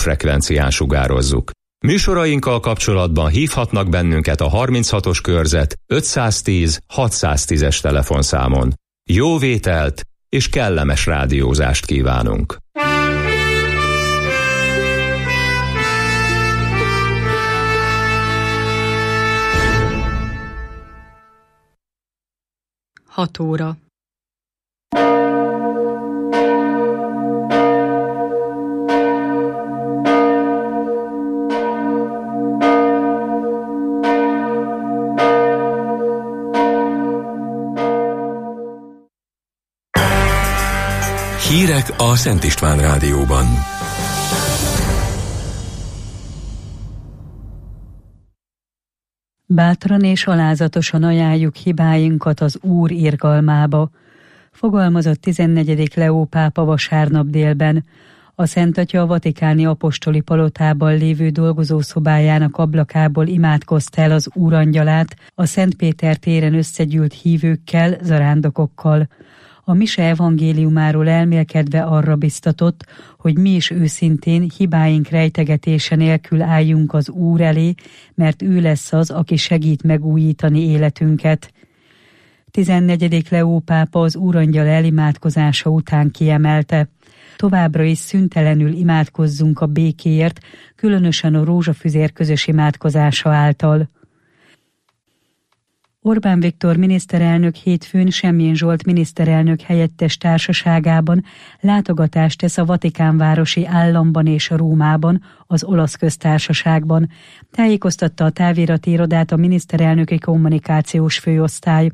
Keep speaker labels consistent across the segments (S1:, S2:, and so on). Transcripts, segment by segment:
S1: frekvencián sugározzuk. Műsorainkkal kapcsolatban hívhatnak bennünket a 36-os körzet 510 610-es telefonszámon. Jó vételt és kellemes rádiózást kívánunk!
S2: Hat óra.
S3: Hírek a Szent István Rádióban.
S2: Bátran és alázatosan ajánljuk hibáinkat az Úr irgalmába, fogalmazott 14. Leó pápa vasárnap délben. A Szent Atya a vatikáni apostoli palotában lévő dolgozószobájának ablakából imádkozta el az Úrangyalát a Szent Péter téren összegyűlt hívőkkel, zarándokokkal. A mise evangéliumáról elmélkedve arra biztatott, hogy mi is őszintén hibáink rejtegetése nélkül álljunk az Úr elé, mert ő lesz az, aki segít megújítani életünket. 14. Leó pápa az Úrangyal elimádkozása után kiemelte: továbbra is szüntelenül imádkozzunk a békéért, különösen a rózsafüzér közös imádkozása által. Orbán Viktor miniszterelnök hétfőn Semjén Zsolt miniszterelnök helyettes társaságában látogatást tesz a Vatikánvárosi államban és Rómában, az Olasz Köztársaságban, tájékoztatta a távirati irodát a miniszterelnöki kommunikációs főosztály.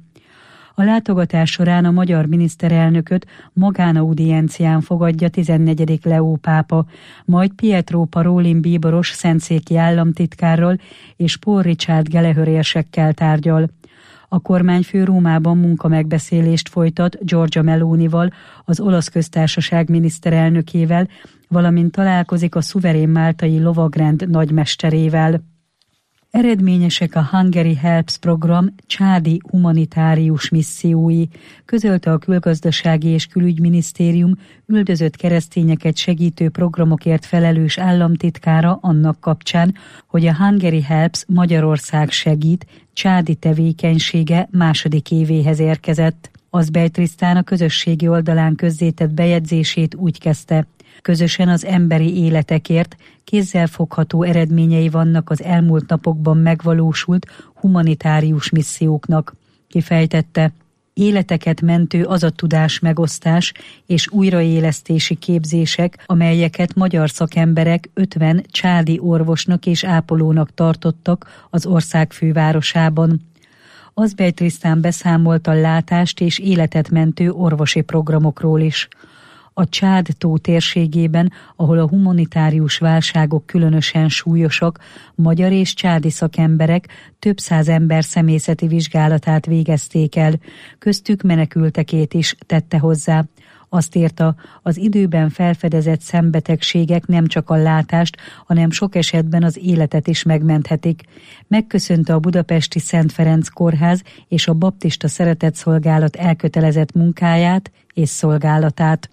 S2: A látogatás során a magyar miniszterelnököt magánauudiencián fogadja 14. Leó pápa, majd Pietro Parolin bíboros szentszéki államtitkárral és Paul Richard Gallagher érsekkel tárgyal. A kormányfő Rómában munkamegbeszélést folytat Giorgia Melonival, az Olasz Köztársaság miniszterelnökével, valamint találkozik a szuverén máltai lovagrend nagymesterével. Eredményesek a Hungary Helps program csádi humanitárius missziói, közölte a Külgazdasági és Külügyminisztérium üldözött keresztényeket segítő programokért felelős államtitkára annak kapcsán, hogy a Hungary Helps Magyarország segít csádi tevékenysége második évéhez érkezett. Azbej Trisztán a közösségi oldalán közzétett bejegyzését úgy kezdte: közösen az emberi életekért kézzelfogható eredményei vannak az elmúlt napokban megvalósult humanitárius misszióknak. Kifejtette: életeket mentő az a tudás megosztás és újraélesztési képzések, amelyeket magyar szakemberek 50 csádi orvosnak és ápolónak tartottak az ország fővárosában. Azbej Trisztán beszámolt a látást és életet mentő orvosi programokról is. A Csád-tó térségében, ahol a humanitárius válságok különösen súlyosak, magyar és csádi szakemberek több száz ember személyzeti vizsgálatát végezték el, köztük menekültekét is, tette hozzá. Azt írta, az időben felfedezett szembetegségek nem csak a látást, hanem sok esetben az életet is megmenthetik. Megköszönte a budapesti Szent Ferenc Kórház és a Baptista Szeretetszolgálat elkötelezett munkáját és szolgálatát.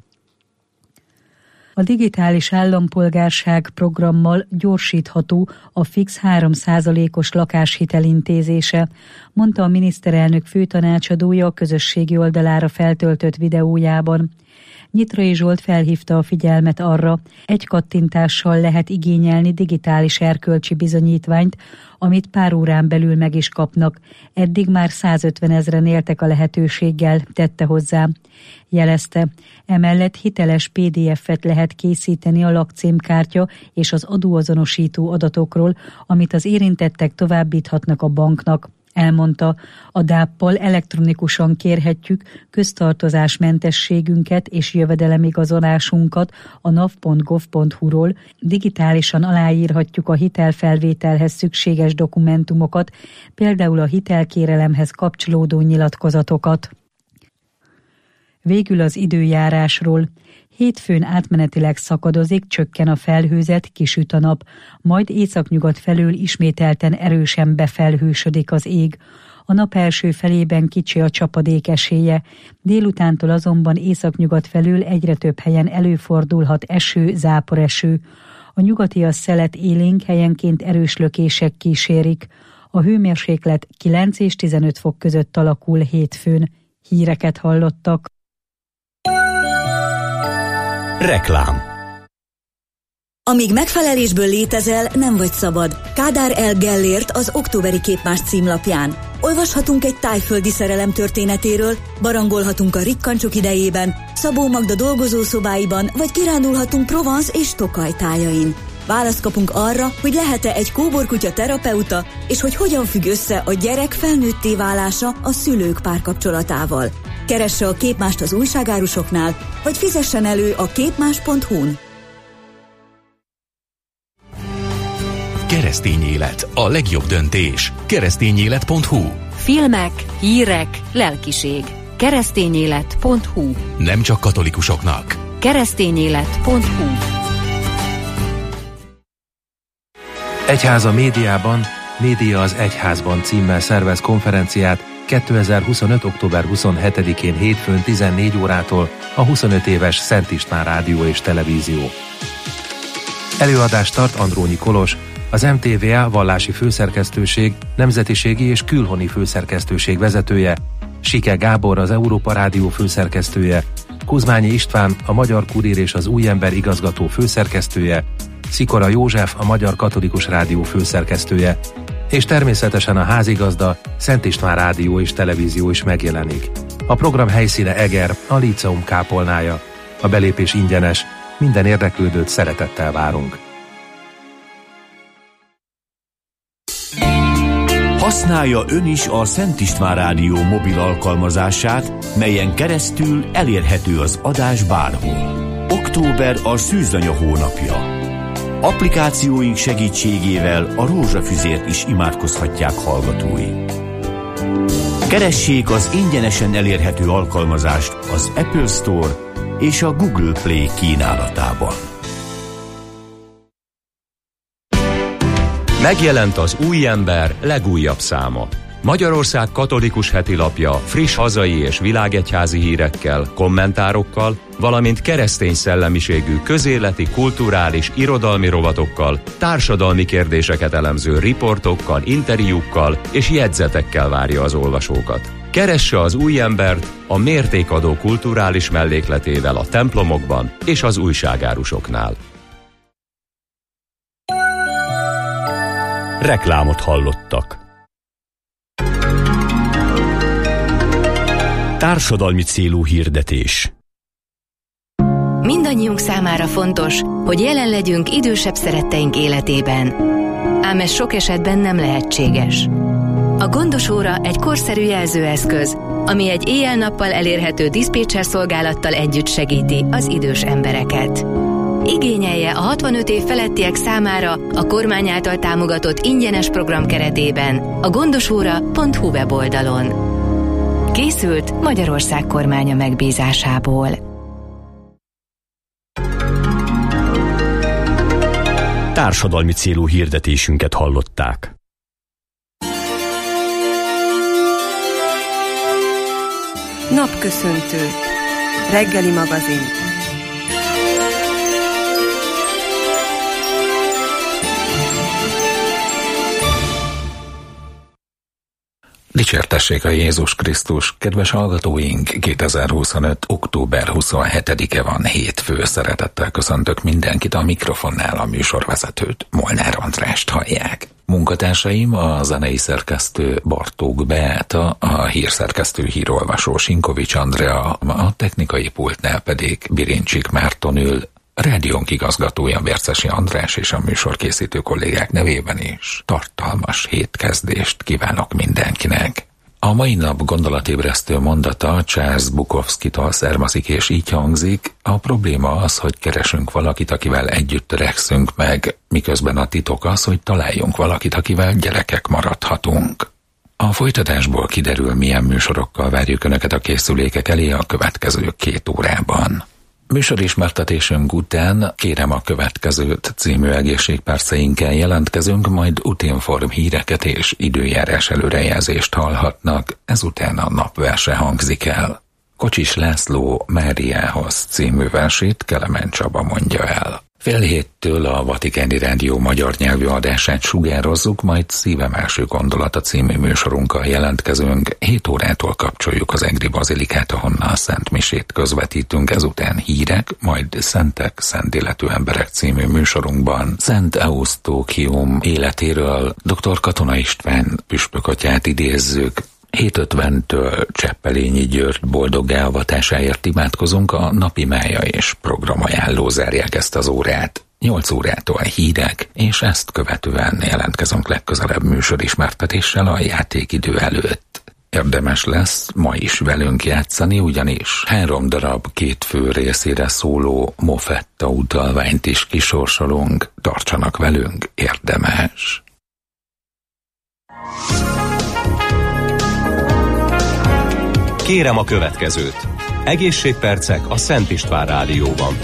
S2: A digitális állampolgárság programmal gyorsítható a fix 3%-os lakáshitel intézése, mondta a miniszterelnök főtanácsadója a közösségi oldalára feltöltött videójában. Nyitrai Zsolt felhívta a figyelmet arra, egy kattintással lehet igényelni digitális erkölcsi bizonyítványt, amit pár órán belül meg is kapnak. Eddig már 150 000-en éltek a lehetőséggel, tette hozzá. Jelezte, emellett hiteles PDF-et lehet készíteni a lakcímkártya és az adóazonosító adatokról, amit az érintettek továbbíthatnak a banknak. Elmondta, a DAP-pal elektronikusan kérhetjük köztartozásmentességünket és jövedelemigazolásunkat a nav.gov.hu-ról, digitálisan aláírhatjuk a hitelfelvételhez szükséges dokumentumokat, például a hitelkérelemhez kapcsolódó nyilatkozatokat. Végül az időjárásról. Hétfőn átmenetileg szakadozik, csökken a felhőzet, kisüt a nap, majd északnyugat felől ismételten erősen befelhősödik az ég. A nap első felében kicsi a csapadék esélye, délutántól azonban északnyugat felől egyre több helyen előfordulhat eső, záporeső. A nyugatias szelet élénk, helyenként erős lökések kísérik. A hőmérséklet 9 és 15 fok között alakul hétfőn. Híreket hallottak.
S4: Reklám.
S5: Amíg megfelelésből létezel, nem vagy szabad. Kádár L. Gellért az októberi Képmás címlapján. Olvashatunk egy tájföldi szerelem történetéről, barangolhatunk a rikkancsok idejében, Szabó Magda dolgozószobáiban, vagy kirándulhatunk Provence és Tokaj tájain. Választ kapunk arra, hogy lehet-e egy kóborkutya terapeuta, és hogy hogyan függ össze a gyerek felnőtté válása a szülők párkapcsolatával. Keresse a Képmást az újságárusoknál, vagy fizessen elő a képmás.hu-n.
S3: Keresztény élet, a legjobb döntés. Keresztényélet.hu.
S6: Filmek, hírek, lelkiség. Keresztényélet.hu.
S3: Nem csak katolikusoknak.
S6: Keresztényélet.hu.
S7: Egyház a médiában, Média az egyházban címmel szervez konferenciát 2025. október 27-én hétfőn 14 órától a 25 éves Szent István Rádió és Televízió. Előadást tart Andrónyi Kolos, az MTVA vallási főszerkesztőség, nemzetiségi és külhoni főszerkesztőség vezetője, Sike Gábor, az Európa Rádió főszerkesztője, Kuzmányi István, a Magyar Kurír és az Új Ember igazgató főszerkesztője, Szikora József, a Magyar Katolikus Rádió főszerkesztője, és természetesen a házigazda, Szent István Rádió és Televízió is megjelenik. A program helyszíne Eger, a Líceum kápolnája. A belépés ingyenes, minden érdeklődőt szeretettel várunk.
S4: Használja ön is a Szent István Rádió mobil alkalmazását, melyen keresztül elérhető az adás bárhol. Október a szűzanya hónapja. Applikációink segítségével a rózsafüzért is imádkozhatják hallgatói. Keressék az ingyenesen elérhető alkalmazást az Apple Store és a Google Play kínálatában.
S1: Megjelent az Új Ember legújabb száma. Magyarország katolikus hetilapja friss hazai és világegyházi hírekkel, kommentárokkal, valamint keresztény szellemiségű közéleti, kulturális, irodalmi rovatokkal, társadalmi kérdéseket elemző riportokkal, interjúkkal és jegyzetekkel várja az olvasókat. Keresse az Új Embert a mértékadó kulturális mellékletével a templomokban és az újságárusoknál.
S4: Reklámot hallottak. Társadalmi célú hirdetés.
S6: Mindannyiunk számára fontos, hogy jelen legyünk idősebb szeretteink életében. Ám ez sok esetben nem lehetséges. A Gondos óra egy korszerű jelzőeszköz, ami egy éjjel-nappal elérhető diszpécser szolgálattal együtt segíti az idős embereket. Igényelje a 65 év felettiek számára a kormány által támogatott ingyenes program keretében a gondosóra.hu weboldalon. Készült Magyarország kormánya megbízásából.
S4: Társadalmi célú hirdetésünket hallották.
S8: Napköszöntő. Reggeli magazin.
S3: Dicsértessék a Jézus Krisztus, kedves hallgatóink, 2025. október 27-e van, hétfő. Szeretettel köszöntök mindenkit, a mikrofonnál a műsorvezetőt, Molnár Andrást hallják. Munkatársaim a zenei szerkesztő Bartók Beáta, a hírszerkesztő hírolvasó Sinkovics Andrea, a technikai pultnál pedig Birincsik Márton ül. Rádiónk igazgatója Bercesi András és a műsorkészítő kollégák nevében is tartalmas hétkezdést kívánok mindenkinek. A mai nap gondolatébresztő mondata Charles Bukowskitól származik és így hangzik: a probléma az, hogy keresünk valakit, akivel együtt törekszünk meg, miközben a titok az, hogy találjunk valakit, akivel gyerekek maradhatunk. A folytatásból kiderül, milyen műsorokkal várjuk Önöket a készülékek elé a következő 2 órában. Műsorismertetésünk után Kérem a következőt című egészségperceinkkel jelentkezünk, majd Utinform híreket és időjárás előrejelzést hallhatnak, ezután a napverse hangzik el. Kocsis László Máriához című versét Kelemen Csaba mondja el. 7:30 a Vatikáni Rádió magyar nyelvű adását sugározzuk, majd Szívem első gondolata című műsorunkkal jelentkezünk. 7 órától kapcsoljuk az Egri Bazilikát, ahonnan a Szent Misét közvetítünk, ezután hírek, majd Szentek, Szent Életű Emberek című műsorunkban Szent Eusztókium életéről dr. Katona István püspökatyát idézzük. 7:50-től Cseppelényi György boldoggá avatásáért imádkozunk, a napi mája és programajánló zárják ezt az órát. 8 órától hírek, és ezt követően jelentkezünk legközelebb műsorismertetéssel a játékidő előtt. Érdemes lesz ma is velünk játszani, ugyanis 3 darab 2 fő részére szóló Mofetta utalványt is kisorsolunk. Tartsanak velünk, érdemes!
S1: Kérem a következőt. Egészségpercek a Szent István Rádióban.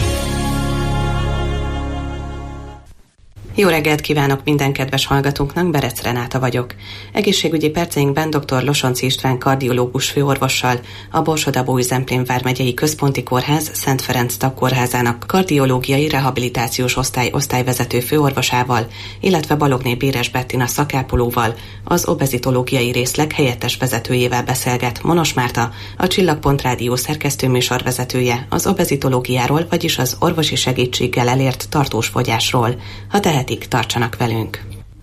S8: Jó reggelt kívánok minden kedves hallgatónknak, Berec Renáta vagyok. Egészségügyi perceinkben dr. Losonczy István kardiológus főorvossal, a Borsod-Abaúj-Zemplén vármegyei Központi Kórház Szent Ferenc tagkórházának kardiológiai rehabilitációs osztályvezető főorvosával, illetve Balogné Béres Bettina szakápolóval, az obezitológiai részleg helyettes vezetőjével beszélget Monos Márta, a Csillagpont Rádió szerkesztőműsorvezetője az obezitológiáról, vagyis az orvosi segítséggel elért tartós fogyásról. Ha tehetik, tartsanak velünk!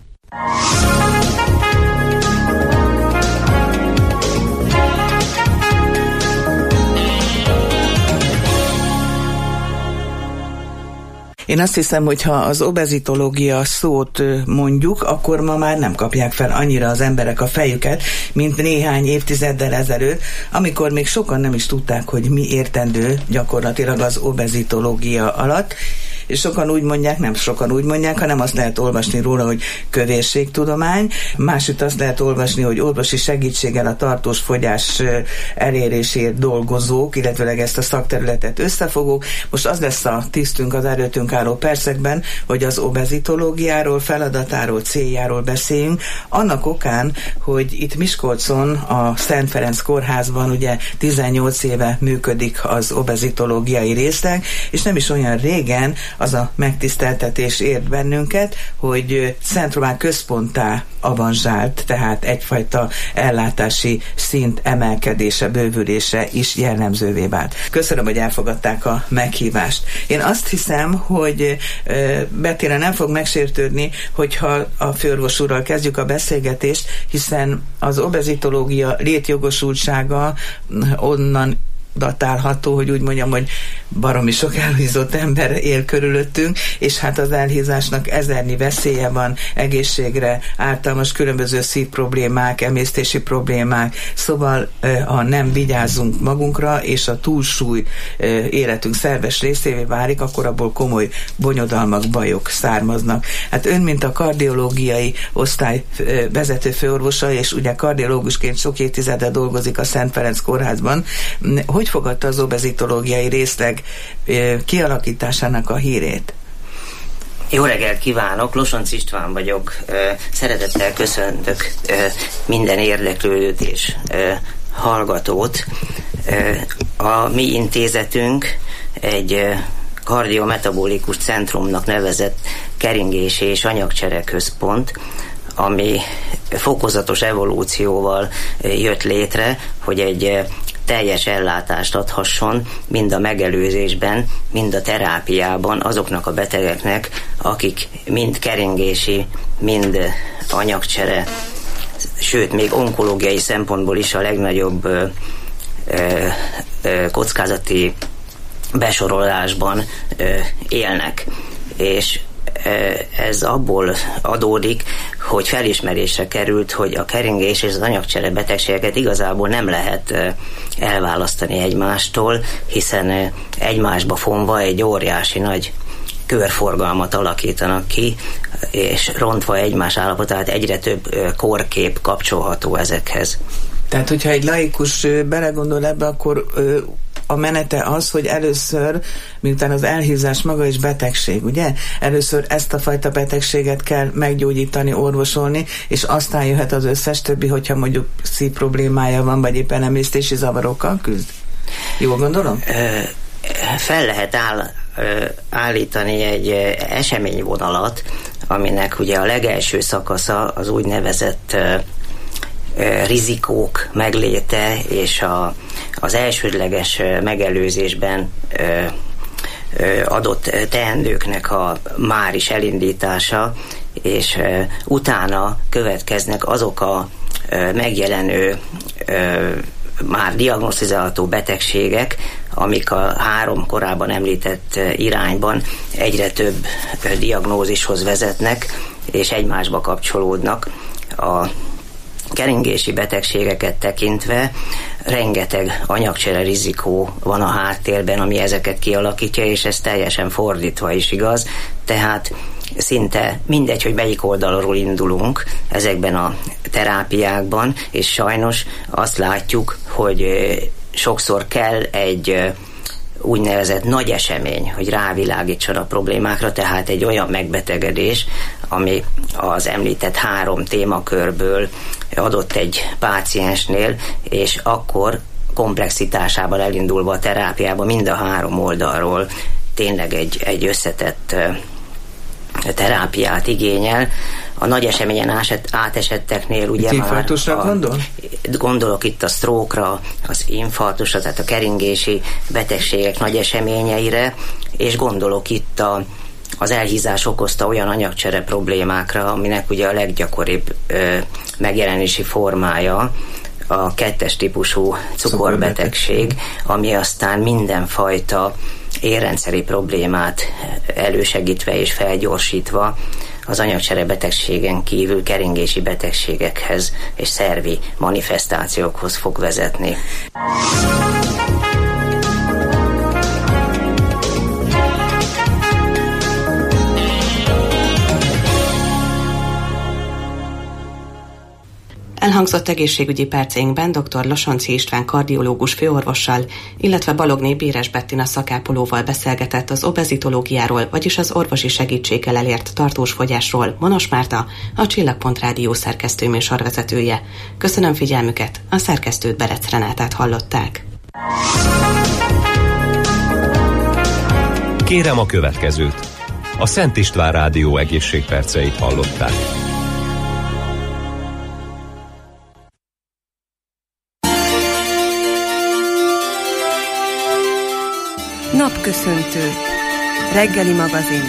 S9: Én azt hiszem, hogy ha az obezitológia szót mondjuk, akkor ma már nem kapják fel annyira az emberek a fejüket, mint néhány évtizeddel ezelőtt, amikor még sokan nem is tudták, hogy mi értendő gyakorlatilag az obezitológia alatt. És sokan úgy mondják, nem sokan úgy mondják, hanem azt lehet olvasni róla, hogy kövérségtudomány, másút azt lehet olvasni, hogy orvosi segítséggel a tartós fogyás elérésért dolgozók, illetőleg ezt a szakterületet összefogók. Most az lesz a tisztünk az előttünk álló percekben, hogy az obezitológiáról, feladatáról, céljáról beszéljünk, annak okán, hogy itt Miskolcon, a Szent Ferenc kórházban ugye 18 éve működik az obezitológiai részleg, és nem is olyan régen az a megtiszteltetés ért bennünket, hogy Szent Román központtá avanzsált, tehát egyfajta ellátási szint emelkedése, bővülése is jellemzővé vált. Köszönöm, hogy elfogadták a meghívást. Én azt hiszem, hogy Bettina nem fog megsértődni, hogyha a főorvos úrral kezdjük a beszélgetést, hiszen az obezitológia létjogosultsága onnan datálható, hogy úgy mondjam, hogy baromi sok elhízott ember él körülöttünk, és hát az elhízásnak ezernyi veszélye van egészségre, ártalmas különböző szívproblémák, emésztési problémák, szóval ha nem vigyázzunk magunkra, és a túlsúly életünk szerves részévé válik, akkor abból komoly bonyodalmak, bajok származnak. Hát ön, mint a kardiológiai osztály vezető főorvosa, és ugye kardiológusként sok évtizede dolgozik a Szent Ferenc kórházban, hogy fogadta az obezitológiai részleg kialakításának a hírét?
S10: Jó reggelt kívánok, Losonczy István vagyok. Szeretettel köszöntök minden érdeklődőt és hallgatót. A mi intézetünk egy kardiometabolikus centrumnak nevezett keringési és anyagcsere központ, ami fokozatos evolúcióval jött létre, hogy egy teljes ellátást adhasson mind a megelőzésben, mind a terápiában azoknak a betegeknek, akik mind keringési, mind anyagcsere, sőt, még onkológiai szempontból is a legnagyobb kockázati besorolásban élnek. És ez abból adódik, hogy felismerésre került, hogy a keringés és az anyagcsere betegségeket igazából nem lehet elválasztani egymástól, hiszen egymásba fonva egy óriási nagy körforgalmat alakítanak ki, és rontva egymás állapotát egyre több kórkép kapcsolható ezekhez.
S9: Tehát, hogyha egy laikus belegondol ebbe, akkor a menete az, hogy először, miután az elhízás maga is betegség, ugye? Először ezt a fajta betegséget kell meggyógyítani, orvosolni, és aztán jöhet az összes többi, hogyha mondjuk szív problémája van, vagy éppen emésztési zavarokkal küzd. Jól gondolom?
S10: fel lehet állítani egy eseményvonalat, aminek ugye a legelső szakasza az úgynevezett rizikók megléte és az elsődleges megelőzésben adott teendőknek a már is elindítása, és utána következnek azok a megjelenő már diagnosztizálható betegségek, amik a 3 korábban említett irányban egyre több diagnózishoz vezetnek, és egymásba kapcsolódnak. A keringési betegségeket tekintve rengeteg anyagcsere rizikó van a háttérben, ami ezeket kialakítja, és ez teljesen fordítva is igaz. Tehát szinte mindegy, hogy melyik oldalról indulunk ezekben a terápiákban, és sajnos azt látjuk, hogy sokszor kell egy úgynevezett nagy esemény, hogy rávilágítson a problémákra, tehát egy olyan megbetegedés, ami az említett 3 témakörből adott egy páciensnél, és akkor komplexitásában elindulva a terápiába mind a 3 oldalról tényleg egy összetett terápiát igényel. A nagy eseményen átesetteknél ugye már gondolok itt a stroke-ra, az infarktusra, tehát a keringési betegségek nagy eseményeire, és gondolok itt az elhízás okozta olyan anyagcsere problémákra, aminek ugye a leggyakoribb megjelenési formája a 2-es típusú cukorbetegség, ami aztán mindenfajta érrendszeri problémát elősegítve és felgyorsítva az anyagcsere betegségen kívül keringési betegségekhez és szervi manifestációkhoz fog vezetni.
S8: Elhangzott egészségügyi perceinkben dr. Losonczy István kardiológus főorvossal, illetve Balogné Béres Bettina szakápolóval beszélgetett az obezitológiáról, vagyis az orvosi segítséggel elért tartós fogyásról Monos Márta, a Csillagpont Rádió szerkesztő műsorvezetője. Köszönöm figyelmüket, a szerkesztőt, Berec Renátát hallották.
S1: Kérem a következőt. A Szent István Rádió egészségperceit hallották.
S11: Napköszöntő. Reggeli magazin.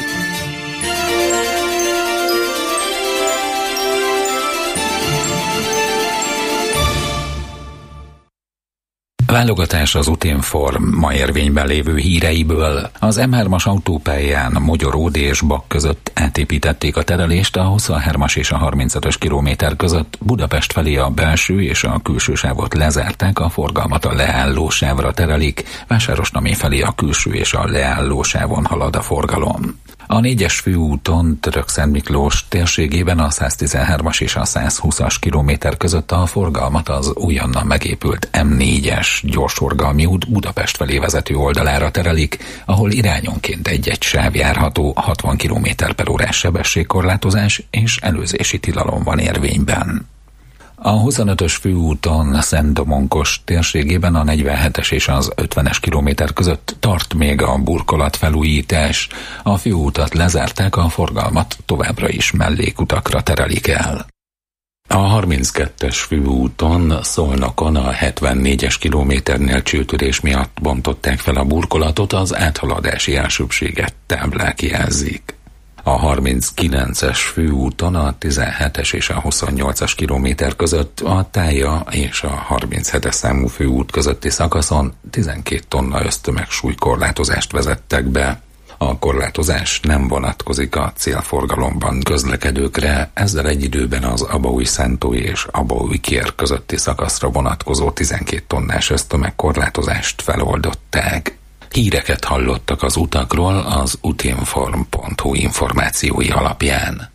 S3: Válogatás az Utinform ma érvényben lévő híreiből. Az M3-as autópályán Mogyoród és Bak között átépítették a terelést, a 23-as és a 35-ös kilométer között Budapest felé a belső és a külső sávot lezárták, a forgalmat a leálló sávra terelik, Vásárosnami felé a külső és a leálló sávon halad a forgalom. A 4-es főúton Törökszentmiklós térségében a 113-as és a 120-as kilométer között a forgalmat az újonnan megépült M4-es gyorsforgalmi út Budapest felé vezető oldalára terelik, ahol irányonként egy-egy sáv járható, 60 km/h sebességkorlátozás és előzési tilalom van érvényben. A 25-ös főúton Szent-Domonkos térségében a 47-es és az 50-es kilométer között tart még a burkolatfelújítás. A főútat lezárták, a forgalmat továbbra is mellékutakra terelik el. A 32-es főúton Szolnokon a 74-es kilométernél csőtörés miatt bontották fel a burkolatot, az áthaladási elsőbséget táblák jelzik. A 39-es főúton a 17-es és a 28-as kilométer között a Tája és a 37-es számú főút közötti szakaszon 12 tonna össztömegsúlykorlátozást vezettek be. A korlátozás nem vonatkozik a célforgalomban közlekedőkre, ezzel egy időben az Abaúj-Szentói és Abaúj-Kér közötti szakaszra vonatkozó 12 tonnás össztömegkorlátozást feloldották. Híreket hallottak az utakról az utinform.hu információi alapján.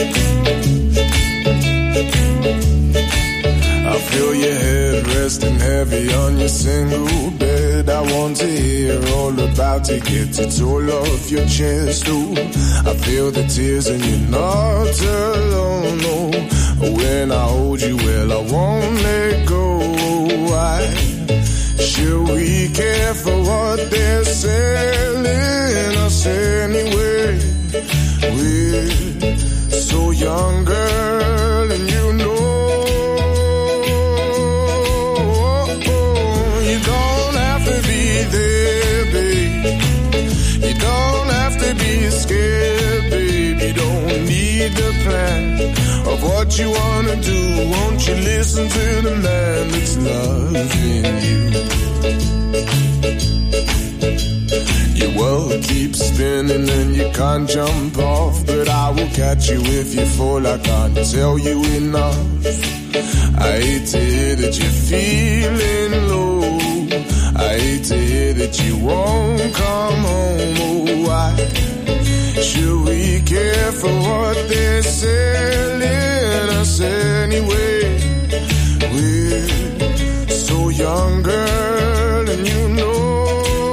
S12: I feel your head resting heavy on your single bed. I want to hear all about it, get it all off your chest. Ooh, I feel the tears and you're not alone. No, when I hold you, well, I won't let go. Why should we care for what they're selling us anyway? We're so young, girl, and you know. Scared, babe, you don't need the plan of what you wanna do. Won't you listen to the man that's loving you? Your world keeps spinning and you can't jump off, but I will catch you if you fall. I can't tell you enough. I hate to hear that you're feeling low. I hate to hear that you won't come home. Oh, why should we care for what they're selling us anyway? We're so young, girl, and you know.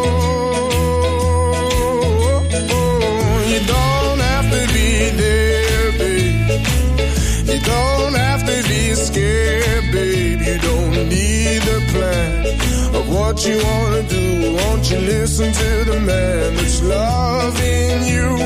S12: You don't have to be there, babe. You don't have to be scared, babe. You don't need a plan of what you wanna do. Won't you listen to the man that's loving you?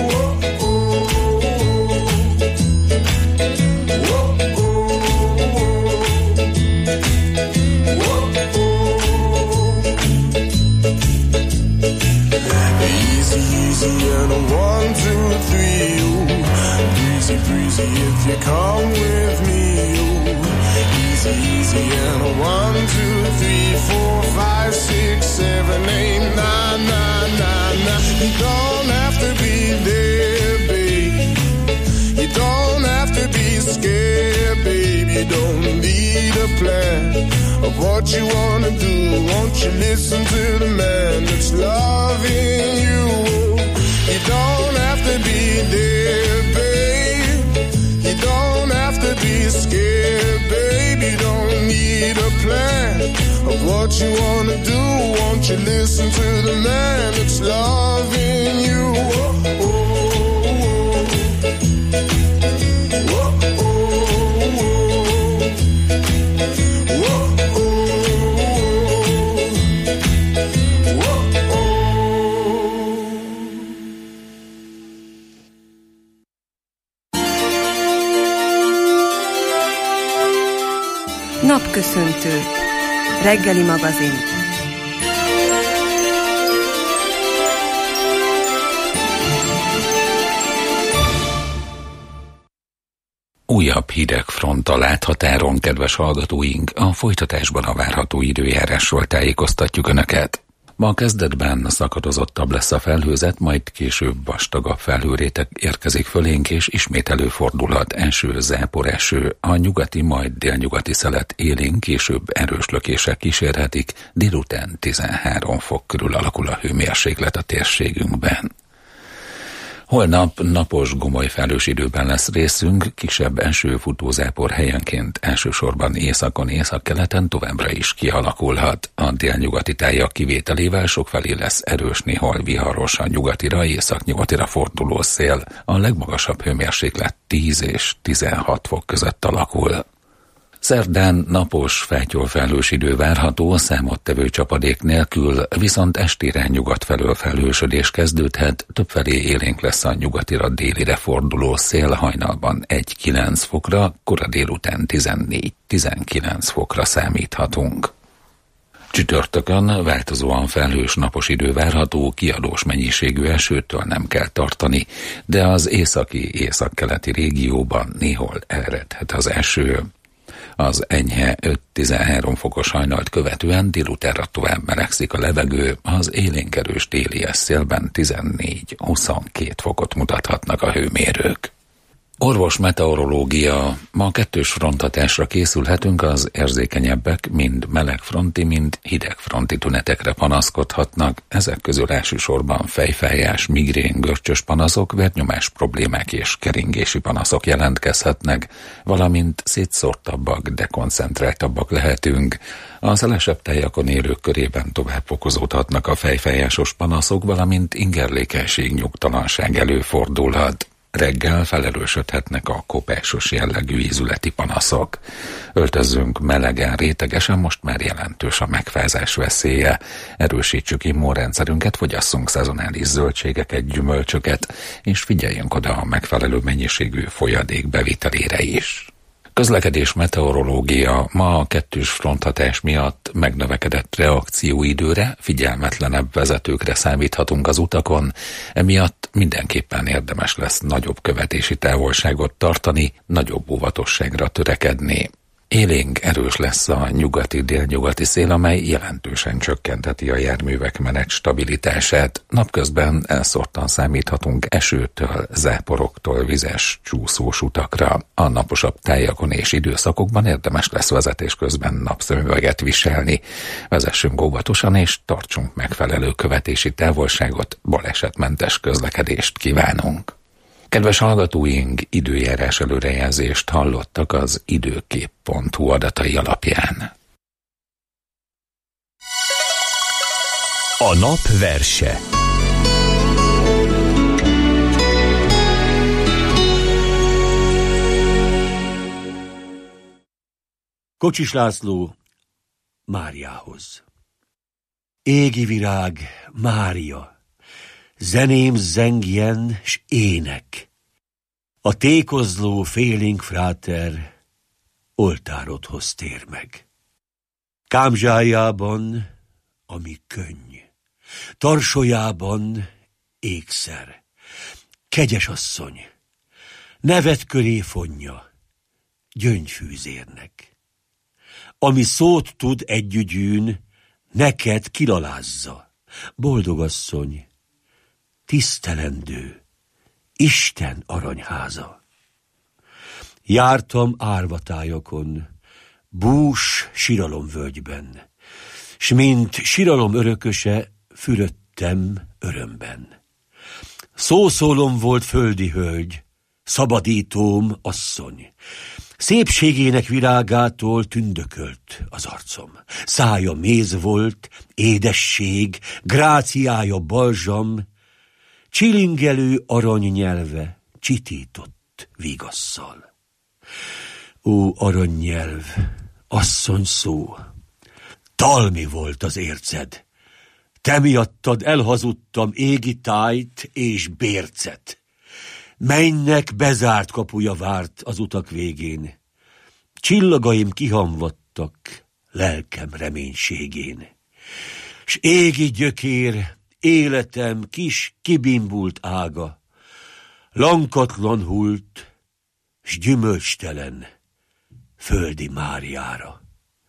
S12: Easy and a 1, 2, 3, ooh. Breezy, breezy if you come with me, ooh. Easy and a 1, 2, 3, 4, 5, 6, 7, 8, 9, 9, 9, 9. You don't have to be there, babe. You don't have to be scared, babe. You don't need a plan of what you wanna do. Won't you listen to the man that's loving you? You don't have to be there, babe. You don't have to be scared, babe. You don't need a plan of what you wanna do. Won't you listen to the man that's loving you?
S11: Napköszöntő. Reggeli magazin.
S3: Újabb hideg front a láthatáron, kedves hallgatóink, a folytatásban a várható időjárásról tájékoztatjuk Önöket. Ma a kezdetben szakadozottabb lesz a felhőzet, majd később vastagabb felhőréteg érkezik fölénk, és ismét előfordulhat eső, záporeső. A nyugati, majd délnyugati szelet élén, később erős lökések kísérhetik, délután 13 fok körül alakul a hőmérséklet a térségünkben. Holnap napos, gomoly felhős időben lesz részünk, kisebb eső, futózápor helyenként elsősorban északon, északkeleten továbbra is kialakulhat. A délnyugati tájak kivételével sokfelé lesz erős, néhol viharos a nyugatira, északnyugatira forduló szél. A legmagasabb hőmérséklet 10 és 16 fok között alakul. Szerdán napos, fátyol-felhős idő várható, számottevő csapadék nélkül, viszont estére nyugat felől felhősödés kezdődhet, többfelé élénk lesz a nyugatira, délire forduló szél, hajnalban 1-9 fokra, kora délután 14-19 fokra számíthatunk. Csütörtökön változóan felhős napos idő várható, kiadós mennyiségű esőtől nem kell tartani, de az északi-északkeleti régióban néhol eredhet az eső. Az enyhe 5-13 fokos hajnalt követően délutánra tovább melegszik a levegő, az élénkerős déli szélben 14-22 fokot mutathatnak a hőmérők. Orvos meteorológia, ma kettős fronthatásra készülhetünk, az érzékenyebbek mind melegfronti, mind hidegfronti tünetekre panaszkodhatnak, ezek közül elsősorban fejfájás, migrén, görcsös panaszok, vérnyomás problémák és keringési panaszok jelentkezhetnek, valamint szétszórtabbak, dekoncentráltabbak lehetünk. A szelesebb tájakon élők körében tovább fokozódhatnak a fejfájásos panaszok, valamint ingerlékenység, nyugtalanság előfordulhat. Reggel felerősödhetnek a kopásos jellegű ízületi panaszok. Öltözzünk melegen, rétegesen, most már jelentős a megfázás veszélye. Erősítsük immunrendszerünket, fogyasszunk szezonális zöldségeket, gyümölcsöket, és figyeljünk oda a megfelelő mennyiségű folyadék bevitelére is. Közlekedés meteorológia, ma a kettős fronthatás miatt megnövekedett reakcióidőre, figyelmetlenebb vezetőkre számíthatunk az utakon, emiatt mindenképpen érdemes lesz nagyobb követési távolságot tartani, nagyobb óvatosságra törekedni. Élénk erős lesz a nyugati-délnyugati szél, amely jelentősen csökkentheti a járművek menet stabilitását. Napközben elszórtan számíthatunk esőtől, záporoktól vizes, csúszós utakra. A naposabb tájakon és időszakokban érdemes lesz vezetés közben napszemüveget viselni. Vezessünk óvatosan és tartsunk megfelelő követési távolságot, balesetmentes közlekedést kívánunk. Kedves hallgatóink, időjárás előrejelzést hallottak az időkép.hu adatai alapján.
S4: A nap verse.
S13: Kocsis László Máriához. Égi virág, Mária, zeném zengjen s ének. A tékozló félénk fráter oltárodhoz tér meg. Kámzsájában, ami könny, tarsolyában ékszer. Kegyes asszony, nevet köré fonja, gyöngyfűzérnek. Ami szót tud együgyűn, neked kilalázza, boldog asszony, tisztelendő, Isten aranyháza. Jártam árvatájakon, bús siralomvölgyben, s mint siralom örököse fürödtem örömben. Szószólom volt földi hölgy, szabadítóm asszony, szépségének virágától tündökölt az arcom. Szája méz volt, édesség, gráciája balzsam, csilingelő aranynyelve csitított vigasszal. Ó, aranynyelv, asszony szó, talmi volt az érced, te miattad elhazudtam égi tájt és bércet. Mennynek bezárt kapuja várt az utak végén, csillagaim kihamvadtak lelkem reménységén. S égi gyökér, életem kis kibimbult ága, lankatlan hult, s gyümölcstelen földi Máriára.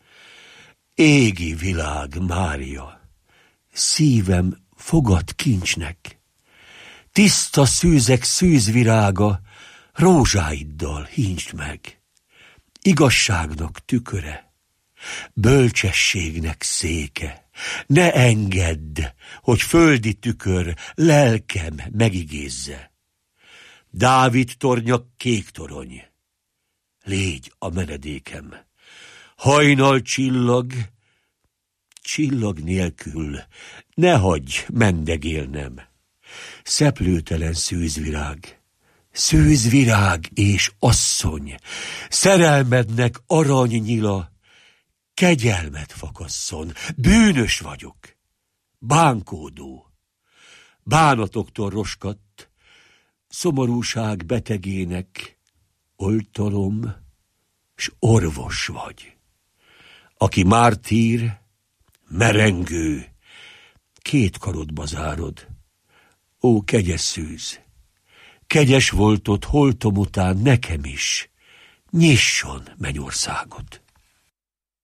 S13: Égi világ, Mária, szívem fogad kincsnek, tiszta szűzek szűzvirága, rózsáiddal híntsd meg. Igazságnak tüköre, bölcsességnek széke, ne engedd, hogy földi tükör lelkem megigézze. Dávid tornya kék torony, légy a menedékem. Hajnal csillag, csillag nélkül, ne hagyj mendegélnem. Szeplőtelen szűzvirág, szűzvirág és asszony, szerelmednek aranynyila, kegyelmet fakasszon, bűnös vagyok, bánkódó, bánatoktól roskadt, szomorúság betegének, oltalom s orvos vagy. Aki mártír, merengő, két karodba zárod. Ó, kegyes szűz, kegyes volt ott holtom után nekem is, nyisson mennyországot.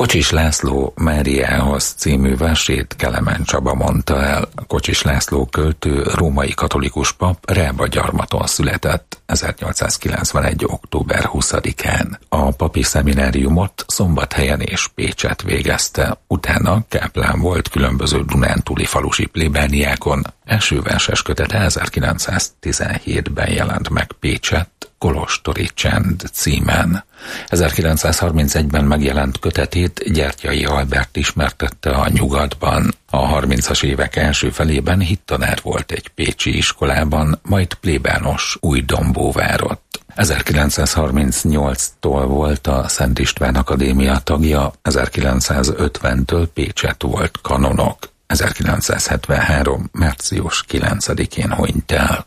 S3: Kocsis László Máriához című versét Kelemen Csaba mondta el. Kocsis László költő, római katolikus pap Rába-Gyarmaton született 1891. október 20-án. A papi szemináriumot Szombathelyen és Pécset végezte, utána káplán volt különböző dunántúli falusi plébániákon. Első verses kötete 1917-ben jelent meg Pécsett, Kolostori csend címen. 1931-ben megjelent kötetét Gyertyai Albert ismertette a Nyugatban. A 30-as évek első felében hittanár volt egy pécsi iskolában, majd plébános Újdombóvárott. 1938-tól volt a Szent István Akadémia tagja, 1950-től Pécsett volt kanonok. 1973. március 9-én hunyt el.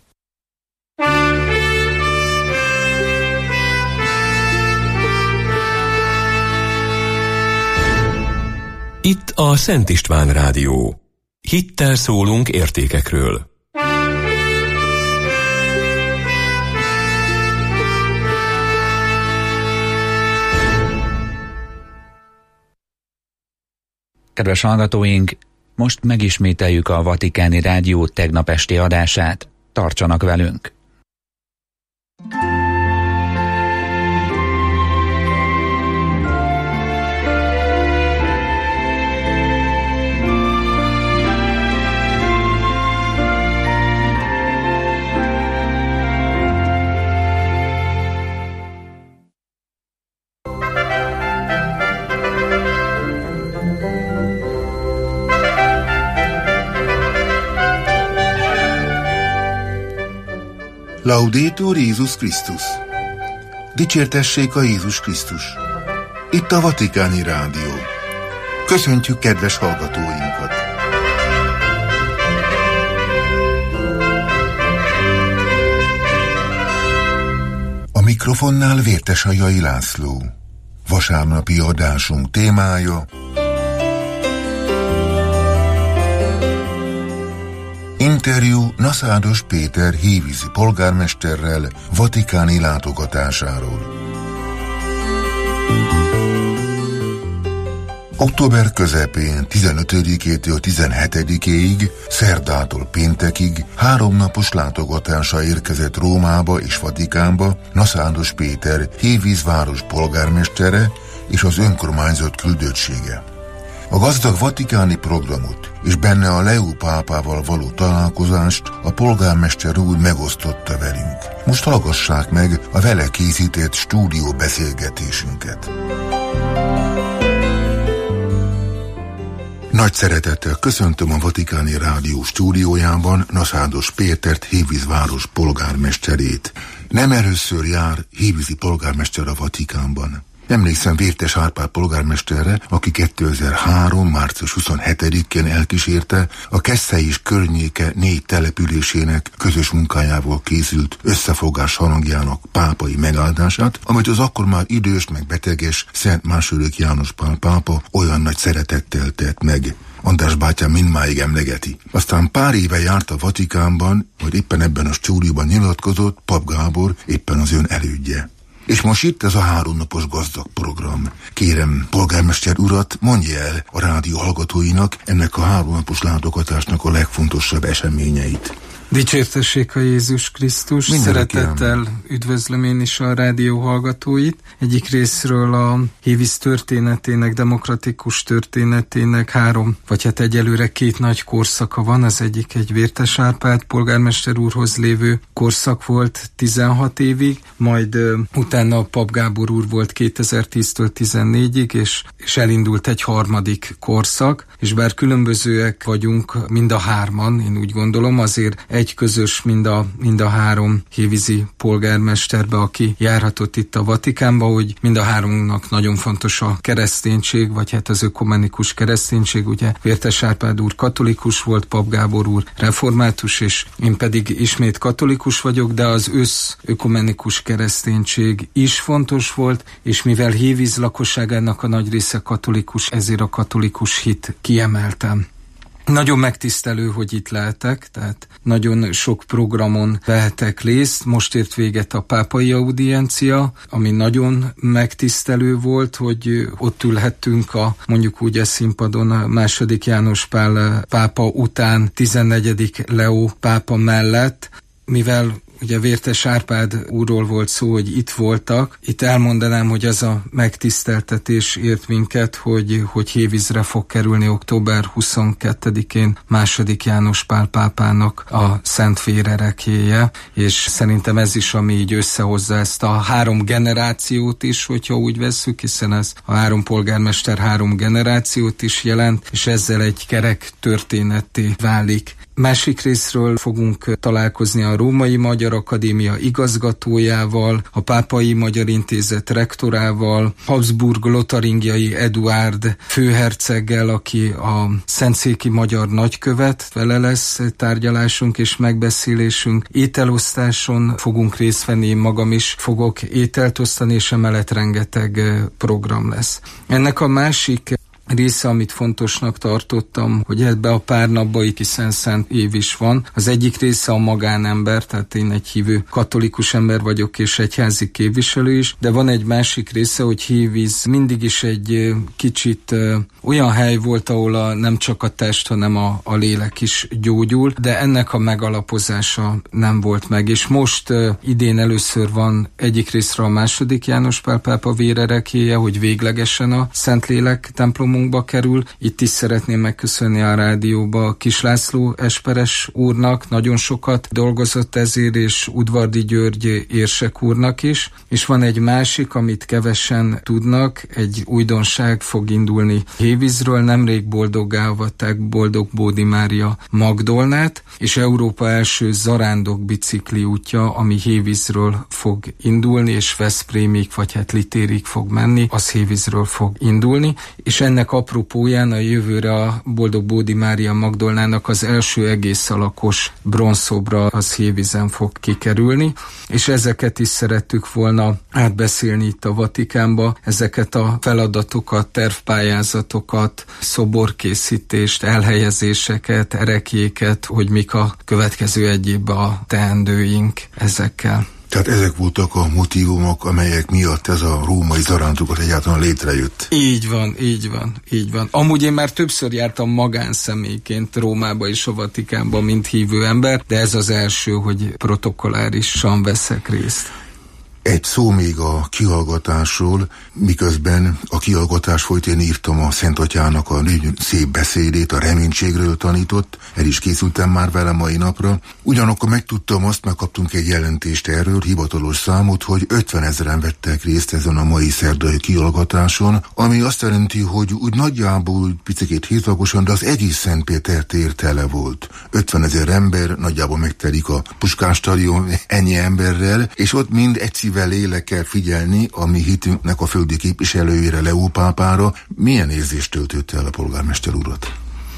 S14: Itt a Szent István Rádió. Hittel szólunk értékekről.
S15: Kedves hallgatóink, most megismételjük a Vatikáni Rádió tegnap esti adását. Tartsanak velünk!
S16: Laudetur Jézus Krisztus! Dicsértessék a Jézus Krisztus! Itt a Vatikáni Rádió. Köszöntjük kedves hallgatóinkat! A mikrofonnál Vértesajai László. Vasárnapi adásunk témája: interjú Naszádos Péter hévízi polgármesterrel vatikáni látogatásáról. Október közepén 15-től 17-ig, szerdától péntekig 3 napos látogatásra érkezett Rómába és Vatikánba Naszádos Péter Hévíz város polgármestere és az önkormányzat küldöttsége. A gazdag vatikáni programot és benne a Leó pápával való találkozást a polgármester úr megosztotta velünk. Most hallgassák meg a vele készített stúdió beszélgetésünket. Nagy szeretettel köszöntöm a Vatikáni Rádió stúdiójában Naszádos Pétert, Hévíz város polgármesterét. Nem először jár hévízi polgármester a Vatikánban. Emlékszem Vértes Árpád polgármesterre, aki 2003. március 27-én elkísérte a Keszthely és környéke 4 településének közös munkájával készült összefogás harangjának pápai megáldását, amit az akkor már idős meg beteges Szent II. János Pál pápa olyan nagy szeretettel tett meg. András bátyám mindmáig emlegeti. Aztán pár éve járt a Vatikánban, vagy éppen ebben a stúdióban nyilatkozott Pap Gábor, éppen az ön elődje. És most itt ez a 3 napos gazdag program. Kérem, polgármester urat, mondja el a rádió hallgatóinak ennek a 3 napos látogatásnak a legfontosabb eseményeit.
S17: Dicsértessék a Jézus Krisztus! Szeretettel üdvözlöm én is a rádió hallgatóit. Egyik részről a Hévíz történetének, demokratikus történetének 3, vagy hát egyelőre 2 nagy korszaka van. Az egyik egy Vértes Árpád polgármester úrhoz lévő korszak volt 16 évig, majd utána a Pap Gábor úr volt 2010-től 14-ig, és elindult egy 3. korszak, és bár különbözőek vagyunk mind a 3-an, én úgy gondolom, azért egy közös mind a 3 hévízi polgármesterbe, aki járhatott itt a Vatikánba, hogy mind a 3-nak nagyon fontos a kereszténység, vagy hát az ökumenikus kereszténység. Ugye Vértes Árpád úr katolikus volt, Pap Gábor úr református, és én pedig ismét katolikus vagyok, de az ökumenikus kereszténység is fontos volt, és mivel Hévíz lakosságának a nagy része katolikus, ezért a katolikus hit kiemeltem. Nagyon megtisztelő, hogy itt lehetek, tehát nagyon sok programon vehetek részt. Most ért véget a pápai audiencia, ami nagyon megtisztelő volt, hogy ott ülhettünk mondjuk úgy a színpadon a II. János Pál pápa után 14. Leó pápa mellett, mivel ugye Vértes Árpád úrról volt szó, hogy itt voltak. Itt elmondanám, hogy az a megtiszteltetés ért minket, hogy Hévízre fog kerülni október 22-én II. János Pál pápának a Szent Vérerekjéje, és szerintem ez is, ami így összehozza ezt a 3 generációt is, hogyha úgy vesszük, hiszen ez a 3 polgármester 3 generációt is jelent, és ezzel egy kerek történetté válik. Másik részről fogunk találkozni a Római Magyar Akadémia igazgatójával, a Pápai Magyar Intézet rektorával, Habsburg-Lotaringiai Eduárd főherceggel, aki a szentszéki magyar nagykövet, vele lesz tárgyalásunk és megbeszélésünk. Ételosztáson fogunk részt venni, én magam is fogok ételt osztani, és emellett rengeteg program lesz. Ennek a másik része, amit fontosnak tartottam, hogy ebbe a pár napba itt hiszen szent év is van. Az egyik része a magánember, tehát én egy hívő katolikus ember vagyok, és egyházi képviselő is, de van egy másik része, hogy Hévíz mindig is egy kicsit olyan hely volt, ahol nem csak a test, hanem a lélek is gyógyul, de ennek a megalapozása nem volt meg, és most idén először van egyik részre a II. János Pál pápa vérerekjéje, hogy véglegesen a Szentlélek templom kerül. Itt is szeretném megköszönni a rádióba Kis László Esperes úrnak, nagyon sokat dolgozott ezért, és Udvardi György érsek úrnak is. És van egy másik, amit kevesen tudnak, egy újdonság fog indulni Hévízről, nemrég boldoggá avatták Boldog Bódi Mária Magdolnát, és Európa első zarándok bicikli útja, ami Hévízről fog indulni, és Veszprémig, vagy hát Litérig fog menni, az Hévízről fog indulni, és ennek apropóján a jövőre a Boldog Bódi Mária Magdolnának az első egész alakos bronzszobra az Hévízen fog kikerülni, és ezeket is szerettük volna átbeszélni itt a Vatikánba, ezeket a feladatokat, tervpályázatokat, szoborkészítést, elhelyezéseket, ereklyéket, hogy mik a következő egy évben a teendőink ezekkel.
S16: Tehát ezek voltak a motívumok, amelyek miatt ez a római zarándokat egyáltalán létrejött.
S17: Így van, így van, így van. Amúgy én már többször jártam magánszemélyként Rómába és a Vatikánba, mint hívő ember, de ez az első, hogy protokollárisan veszek részt.
S16: Egy szó még a kihallgatásról, miközben a kihallgatás folytán írtam a Szent Atyának a szép beszédét, a reménységről tanított, el is készültem már vele mai napra. Ugyanakkor megtudtam azt, megkaptunk egy jelentést erről, hivatalos számot, hogy 50 000 vettek részt ezen a mai szerdai kihallgatáson, ami azt jelenti, hogy úgy nagyjából picikét hétlagosan, de az egész Szentpéter tér tele volt. 50 000 ember, nagyjából megtelik a Puskás stadion ennyi emberrel, és ott mind egy lélekkel figyelni a mi hitünknek a földi képviselőjére, Leó pápára. Milyen érzést töltött el a polgármester urat?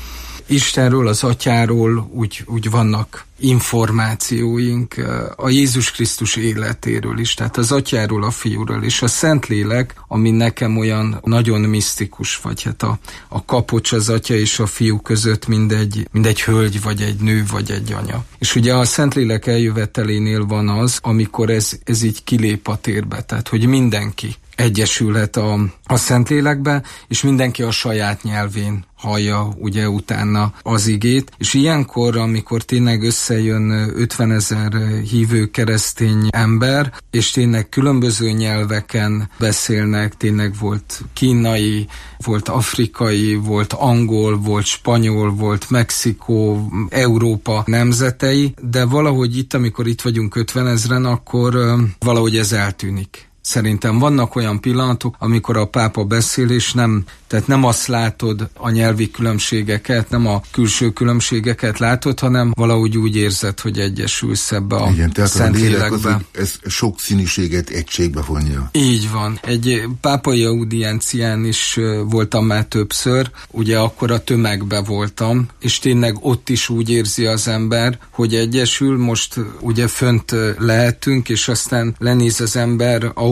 S17: Istenről, az Atyáról úgy vannak információink, a Jézus Krisztus életéről is, tehát az Atyáról, a Fiúról, és a Szentlélek, ami nekem olyan nagyon misztikus, vagy hát a kapocs az Atya és a Fiú között mindegy hölgy, vagy egy nő, vagy egy anya. És ugye a Szentlélek eljövetelénél van az, amikor ez így kilép a térbe, tehát hogy mindenki egyesülhet a Szentlélekbe, és mindenki a saját nyelvén hallja ugye utána az igét, és ilyenkor, amikor tényleg összejön 50 000 hívő keresztény ember, és tényleg különböző nyelveken beszélnek, tényleg volt kínai, volt afrikai, volt angol, volt spanyol, volt Mexikó, Európa nemzetei, de valahogy itt, amikor itt vagyunk 50 000-en, akkor valahogy ez eltűnik. Szerintem vannak olyan pillanatok, amikor a pápa beszél, és nem azt látod a nyelvi különbségeket, nem a külső különbségeket látod, hanem valahogy úgy érzed, hogy egyesülsz ebbe a Szentlélekbe.
S16: Ez sok színűséget egységbe vonja.
S17: Így van. Egy pápai audiencián is voltam már többször, ugye akkor a tömegbe voltam, és tényleg ott is úgy érzi az ember, hogy egyesül, most ugye fönt lehetünk, és aztán lenéz az ember, ahol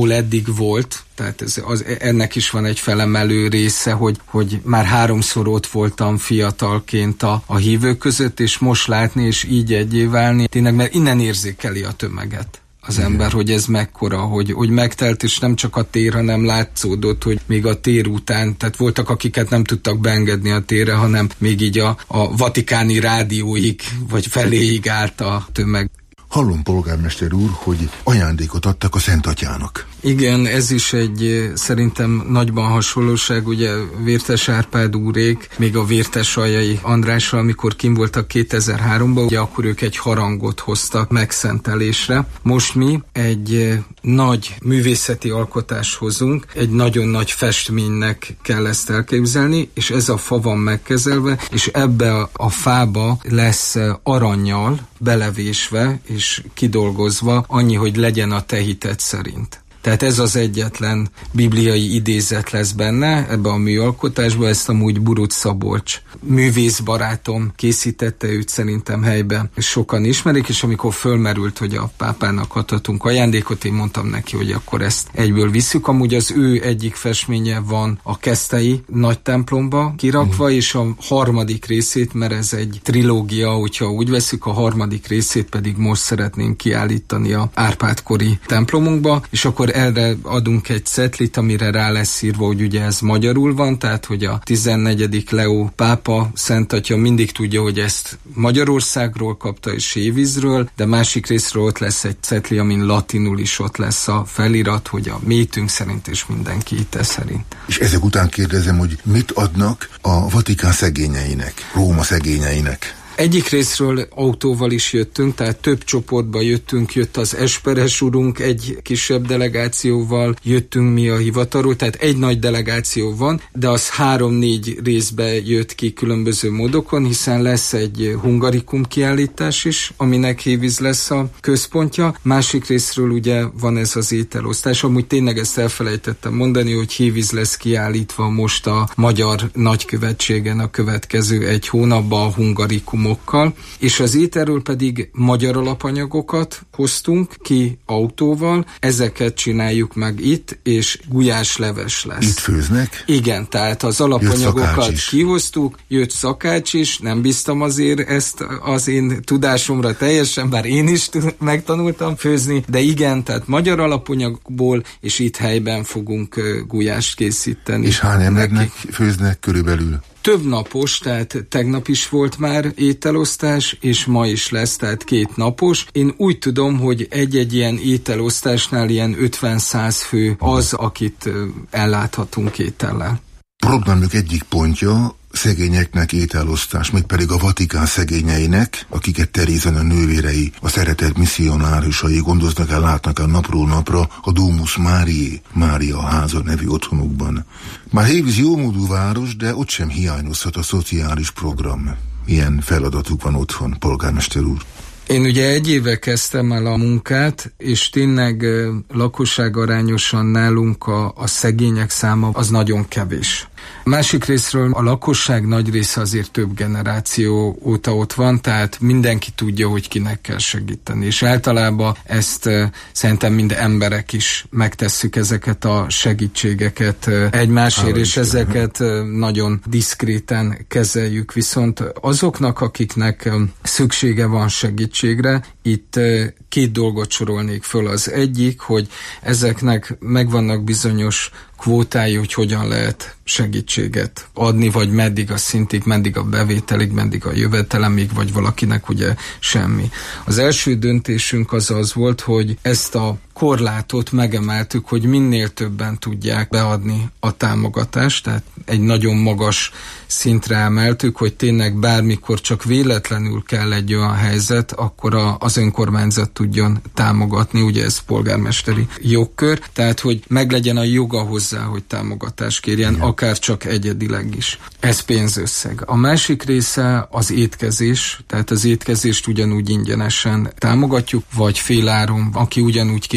S17: ahol eddig volt, tehát ennek is van egy felemelő része, hogy már 3-szor ott voltam fiatalként a hívők között, és most látni, és így egyé válni, tényleg, mert innen érzékeli a tömeget az ember, hogy ez mekkora, hogy megtelt, és nem csak a tér, hanem látszódott, hogy még a tér után, tehát voltak, akiket nem tudtak beengedni a térre, hanem még így a vatikáni rádióig, vagy feléig állt a tömeg.
S16: Hallom, polgármester úr, hogy ajándékot adtak a Szent Atyának.
S17: Igen, ez is egy szerintem nagyban hasonlóság, ugye Vértes Árpád úrék, még a Vértesaljai Andrással, amikor kim voltak 2003-ban, ugye akkor ők egy harangot hoztak megszentelésre. Most mi egy nagy művészeti alkotást hozunk, egy nagyon nagy festménynek kell ezt elképzelni, és ez a fa van megkezelve, és ebbe a fába lesz arannyal belevésve és kidolgozva annyi, hogy legyen a te hited szerint. Tehát ez az egyetlen bibliai idézet lesz benne, ebbe a műalkotásba, ezt amúgy Buruc Szabolcs művészbarátom készítette, őt szerintem helyben sokan ismerik, és amikor fölmerült, hogy a pápának adhatunk ajándékot, én mondtam neki, hogy akkor ezt egyből visszük. Amúgy az ő egyik festménye van a Keszthelyi nagy templomba kirakva, és a harmadik részét, mert ez egy trilógia, hogyha úgy veszük, a harmadik részét pedig most szeretnénk kiállítani a Árpád-kori templomunkba, és akkor erre adunk egy cetlit, amire rá lesz írva, hogy ugye ez magyarul van, tehát hogy a 14. Leó pápa, Szent Atya mindig tudja, hogy ezt Magyarországról kapta és Hévízről, de másik részről ott lesz egy cetli, amin latinul is ott lesz a felirat, hogy a métünk szerint és mindenki hitte szerint.
S16: És ezek után kérdezem, hogy mit adnak a Vatikán szegényeinek, Róma szegényeinek?
S17: Egyik részről autóval is jöttünk, tehát több csoportba jöttünk, jött az Esperes urunk egy kisebb delegációval, jöttünk mi a hivatalról, tehát egy nagy delegáció van, de az 3-4 részbe jött ki különböző módokon, hiszen lesz egy hungarikum kiállítás is, aminek Hévíz lesz a központja. Másik részről ugye van ez az ételosztás, amúgy tényleg ezt elfelejtettem mondani, hogy Hévíz lesz kiállítva most a magyar nagykövetségen a következő 1 hónapban a hungarikum, és az ételről pedig magyar alapanyagokat hoztunk ki autóval, ezeket csináljuk meg itt, és gulyásleves lesz.
S16: Itt főznek?
S17: Igen, tehát az alapanyagokat kihoztuk, jött szakács is, nem bíztam azért ezt az én tudásomra teljesen, bár én is megtanultam főzni, de igen, tehát magyar alapanyagból, és itt helyben fogunk gulyást készíteni.
S16: És hány embernek főznek körülbelül?
S17: Több napos, tehát tegnap is volt már ételosztás, és ma is lesz, tehát 2 napos. Én úgy tudom, hogy egy-egy ilyen ételosztásnál ilyen 50-100 fő az, akit elláthatunk étellel.
S16: Programjuk egyik pontja szegényeknek ételosztás, mégpedig a Vatikán szegényeinek, akiket Terézen a nővérei, a szeretett misszionárusai gondoznak el, látnak el napról napra a Domus Mariae, Mária háza nevű otthonukban. Már Hévíz jómódú város, de ott sem hiányozhat a szociális program. Milyen feladatuk van otthon, polgármester úr?
S17: Én ugye 1 éve kezdtem el a munkát, és tényleg lakosságarányosan nálunk a szegények száma az nagyon kevés. Másik részről a lakosság nagy része azért több generáció óta ott van, tehát mindenki tudja, hogy kinek kell segíteni. És általában ezt szerintem mind emberek is megtesszük ezeket a segítségeket egymásért, és ezeket nagyon diszkréten kezeljük. Viszont azoknak, akiknek szüksége van segítségre, itt 2 dolgot sorolnék föl. Az egyik, hogy ezeknek megvannak bizonyos kvótái, hogy hogyan lehet segítséget adni, vagy meddig a szintig, meddig a bevételig, meddig a jövetelemig, vagy valakinek ugye semmi. Az első döntésünk az volt, hogy ezt a korlátot megemeltük, hogy minél többen tudják beadni a támogatást, tehát egy nagyon magas szintre emeltük, hogy tényleg bármikor csak véletlenül kell egy olyan helyzet, akkor az önkormányzat tudjon támogatni, ugye ez polgármesteri jogkör, tehát hogy meglegyen a joga hozzá, hogy támogatást kérjen, akár csak egyedileg is. Ez pénzösszeg. A másik része az étkezés, tehát az étkezést ugyanúgy ingyenesen támogatjuk, vagy féláron, aki ugyanúgy kér,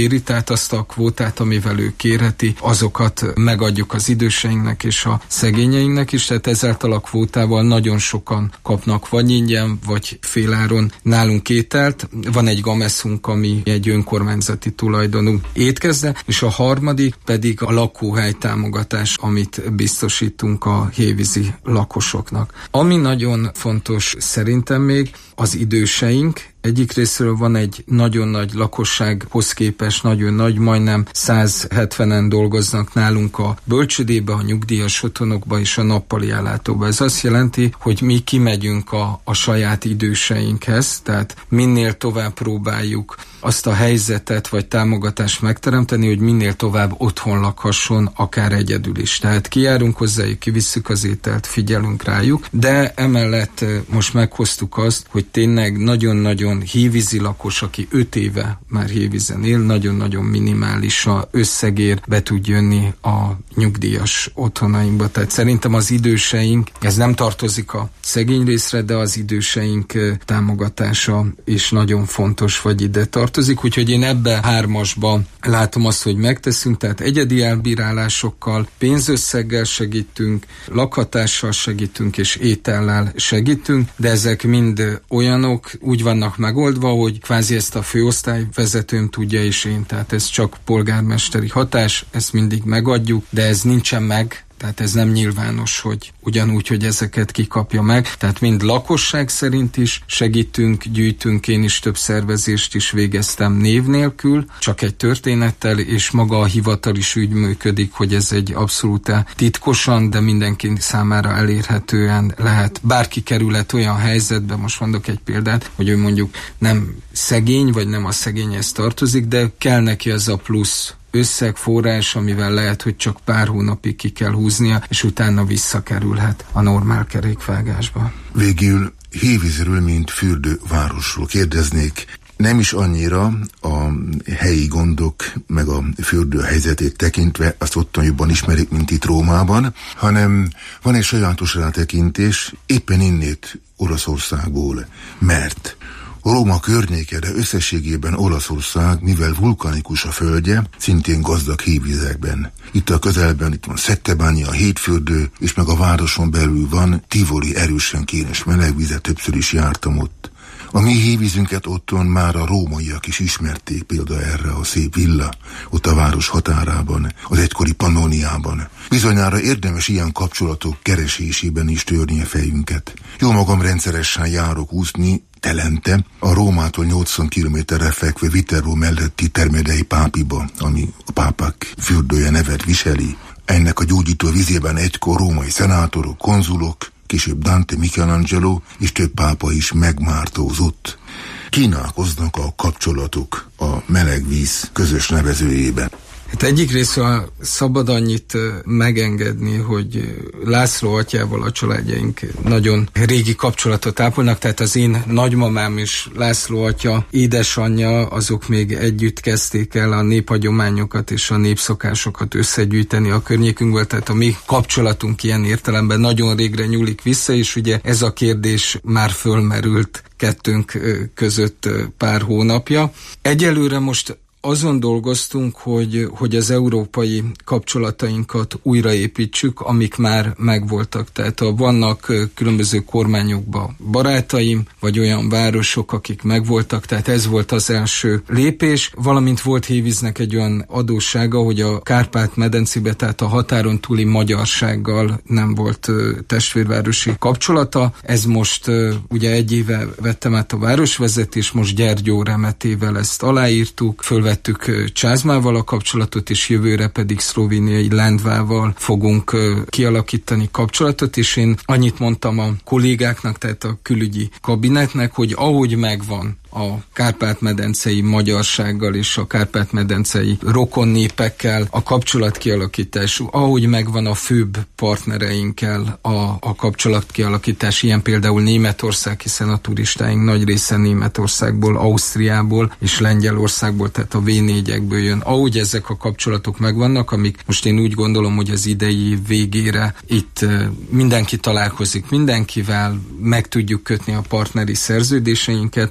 S17: kéri, tehát azt a kvótát, amivel ő kérheti, azokat megadjuk az időseinknek és a szegényeinknek is, tehát ezáltal a kvótával nagyon sokan kapnak vagy ingyen, vagy féláron nálunk ételt. Van egy Gameszunk, ami egy önkormányzati tulajdonú étkezde, és a harmadik pedig a lakóhely támogatás, amit biztosítunk a hévízi lakosoknak. Ami nagyon fontos szerintem még, az időseink. Egyik részről van egy nagyon nagy lakossághoz képest, nagyon nagy, majdnem 170-en dolgoznak nálunk a bölcsődébe, a nyugdíjas otthonokba és a nappali ellátóba. Ez azt jelenti, hogy mi kimegyünk a saját időseinkhez, tehát minél tovább próbáljuk azt a helyzetet vagy támogatást megteremteni, hogy minél tovább otthon lakhasson, akár egyedül is. Tehát kijárunk hozzájuk, kivisszük az ételt, figyelünk rájuk, de emellett most meghoztuk azt, hogy tényleg nagyon-nagyon hévízi lakos, aki 5 éve már hévízen él, nagyon-nagyon minimális a összegér be tud jönni a nyugdíjas otthonainkba. Tehát szerintem az időseink, ez nem tartozik a szegény részre, de az időseink támogatása is nagyon fontos, vagy ide tartozik, úgyhogy én ebbe 3-asba látom azt, hogy megteszünk, tehát egyedi elbírálásokkal, pénzösszeggel segítünk, lakhatással segítünk és étellel segítünk, de ezek mind olyanok, úgy vannak megoldva, hogy kvázi ezt a főosztályvezetőm tudja és én, tehát ez csak polgármesteri hatás, ezt mindig megadjuk, de ez nincsen meg, tehát ez nem nyilvános, hogy ugyanúgy, hogy ezeket kikapja meg. Tehát mind lakosság szerint is segítünk, gyűjtünk, én is több szervezést is végeztem név nélkül, csak egy történettel, és maga a hivatal is úgy működik, hogy ez egy abszolút titkosan, de mindenki számára elérhetően lehet. Bárki kerülhet olyan helyzetbe, most mondok egy példát, hogy ő mondjuk nem szegény, vagy nem a szegényhez tartozik, de kell neki az a plusz összegforrás, amivel lehet, hogy csak pár hónapig ki kell húznia, és utána visszakerülhet a normál kerékvágásba.
S16: Végül Hévízről, mint fürdővárosról kérdeznék. Nem is annyira a helyi gondok, meg a fürdő helyzetét tekintve, azt ottan jobban ismerik, mint itt Rómában, hanem van egy sajátos rátekintés éppen innét Olaszországból, mert Róma környéke, de összességében Olaszország, mivel vulkanikus a földje, szintén gazdag hévizekben. Itt a közelben itt van Settebánya, a hétfürdő, és meg a városon belül van Tivoli, erősen kénes melegvize, többször is jártam ott. A mi hévízünket otthon már a rómaiak is ismerték, például erre a szép villa, ott a város határában, az egykori Pannoniában. Bizonyára érdemes ilyen kapcsolatok keresésében is törni a fejünket. Jó magam rendszeresen járok úszni, telente, a Rómától 80 kilométerre fekvő Viterbo melletti Termedei Pápiba, ami a pápák fürdője nevet viseli. Ennek a gyógyító vizében egykor római szenátorok, konzulok, később Dante, Michelangelo és több pápa is megmártózott. Kínálkoznak a kapcsolatok a meleg víz közös nevezőjében.
S17: Hát egyik részről szabad annyit megengedni, hogy László atyával a családjaink nagyon régi kapcsolatot ápolnak, tehát az én nagymamám és László atya édesanyja, azok még együtt kezdték el a néphagyományokat és a népszokásokat összegyűjteni a környékünkből, tehát a mi kapcsolatunk ilyen értelemben nagyon régre nyúlik vissza, és ugye ez a kérdés már fölmerült kettőnk között pár hónapja. Egyelőre most azon dolgoztunk, hogy az európai kapcsolatainkat újraépítsük, amik már megvoltak. Tehát vannak különböző kormányokban barátaim, vagy olyan városok, akik megvoltak, tehát ez volt az első lépés, valamint volt Hévíznek egy olyan adóssága, hogy a Kárpát-medencébe, tehát a határon túli magyarsággal nem volt testvérvárosi kapcsolata. Ez most ugye 1 éve vettem át a városvezetést, most Gyergyó Remetével ezt aláírtuk, fölvettük Csázmával a kapcsolatot, és jövőre pedig szlovéniai Lendvával fogunk kialakítani kapcsolatot, és én annyit mondtam a kollégáknak, tehát a külügyi kabinetnek, hogy ahogy megvan a Kárpát-medencei magyarsággal és a Kárpát-medencei rokon népekkel a kapcsolatkialakítás, ahogy megvan a főbb partnereinkkel a kapcsolatkialakítás, ilyen például Németország, hiszen a turistáink nagy része Németországból, Ausztriából és Lengyelországból, tehát a V4-ekből jön. Ahogy ezek a kapcsolatok megvannak, amik most én úgy gondolom, hogy az idei év végére itt mindenki találkozik mindenkivel, meg tudjuk kötni a partneri szerződéseinket, akkor a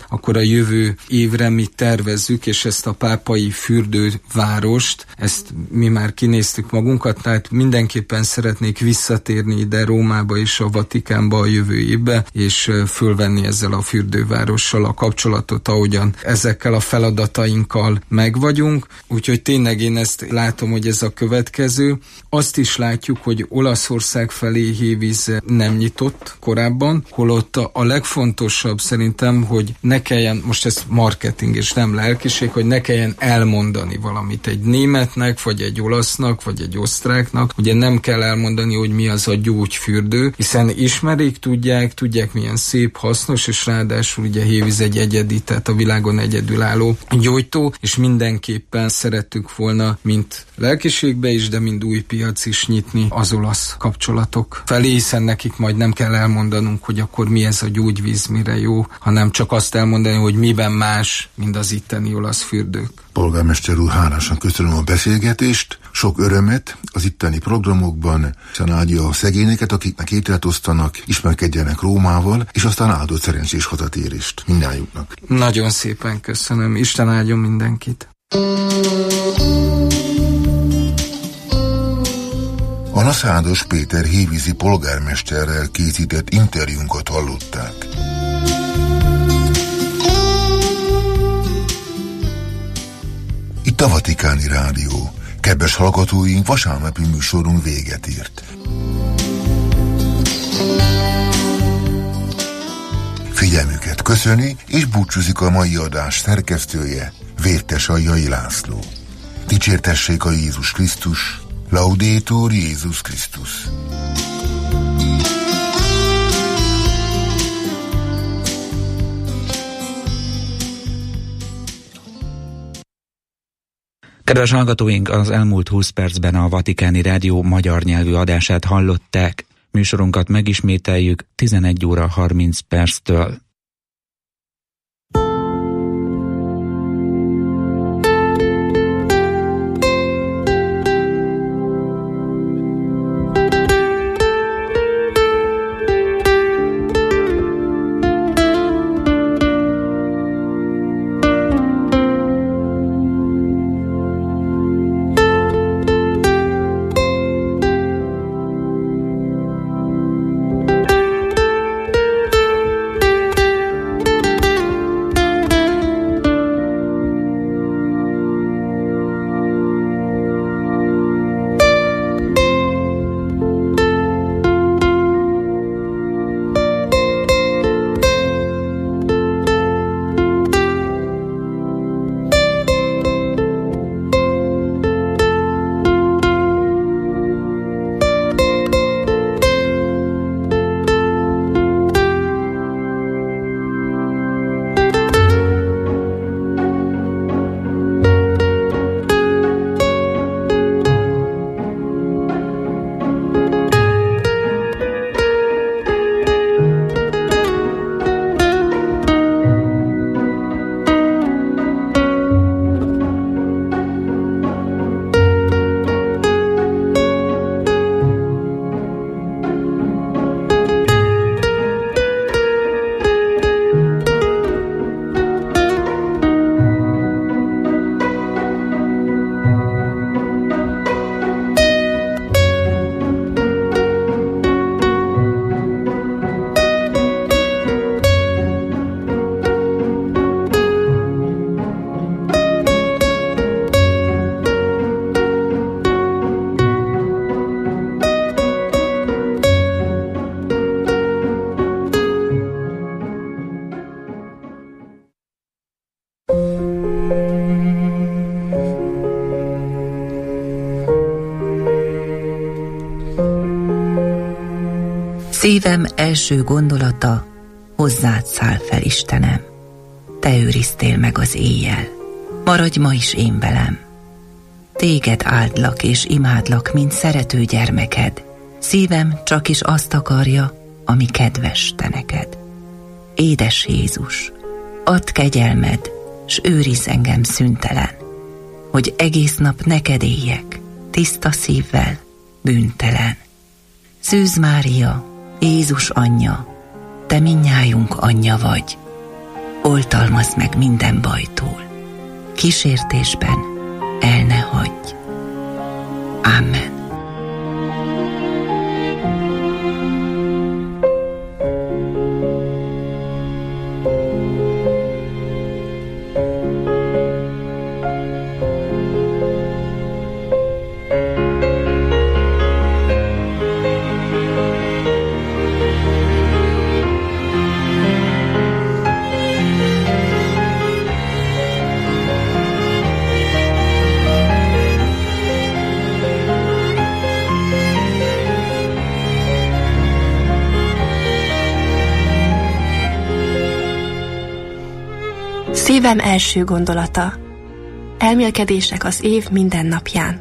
S17: jövő évre mi tervezzük, és ezt a pápai fürdővárost, ezt mi már kinéztük magunkat, tehát mindenképpen szeretnék visszatérni ide Rómába és a Vatikánba a jövő évbe, és fölvenni ezzel a fürdővárossal a kapcsolatot, ahogyan ezekkel a feladatainkkal megvagyunk. Úgyhogy tényleg én ezt látom, hogy ez a következő. Azt is látjuk, hogy Olaszország felé hévíz nem nyitott korábban, holott a legfontosabb szerintem, hogy ne kelljen, most ez marketing és nem lelkiség, hogy ne kelljen elmondani valamit egy németnek, vagy egy olasznak, vagy egy osztráknak. Ugye nem kell elmondani, hogy mi az a gyógyfürdő, hiszen ismerik, tudják milyen szép, hasznos, és ráadásul ugye hévíz egy egyedi, tehát a világon egyedülálló gyógytó, és mindenképpen szerettük volna, mint lelkiségbe is, de mind új piac is nyitni az olasz kapcsolatok felé, hiszen nekik majd nem kell elmondanunk, hogy akkor mi ez a gyógyvíz, mire jó, hanem csak azt elmondani, hogy miben más, mint az itteni olasz fürdők.
S16: Polgármester úr, hálásan köszönöm a beszélgetést, sok örömet az itteni programokban, hiszen áldja a szegényeket, akiknek ételt osztanak, ismerkedjenek Rómával, és aztán áldott szerencsés hazatérést mindnyájuknak.
S17: Nagyon szépen köszönöm, Isten áldjon mindenkit.
S16: A Naszádos Péter hévízi polgármesterrel készített interjúnkat hallották. Itt a Vatikáni Rádió. Kedves hallgatóink, vasárnapi műsorunk véget ért. Figyelmüket köszöni és búcsúzik a mai adás szerkesztője, Vértesai László. Dicsértessék a Jézus Krisztus, Laudetur Jézus Krisztus.
S15: Kedves hallgatóink, az elmúlt 20 percben a Vatikáni Rádió magyar nyelvű adását hallották. Műsorunkat megismételjük 11 óra 30 perctől.
S6: Szívem első gondolata, hozzád száll fel, Istenem. Te őriztél meg az éjjel, maradj ma is én velem. Téged áldlak és imádlak, mint szerető gyermeked. Szívem csak is azt akarja, ami kedves te neked. Édes Jézus, add kegyelmed, s őrizz engem szüntelen, hogy egész nap neked éljek, tiszta szívvel, bűntelen. Szűz Mária, Jézus anyja, te mindnyájunk anyja vagy.
S18: oltalmazz meg minden bajtól. Kísértésben el ne hagyj. Amen.
S19: Szívem első gondolata. Elmélkedések az év minden napján.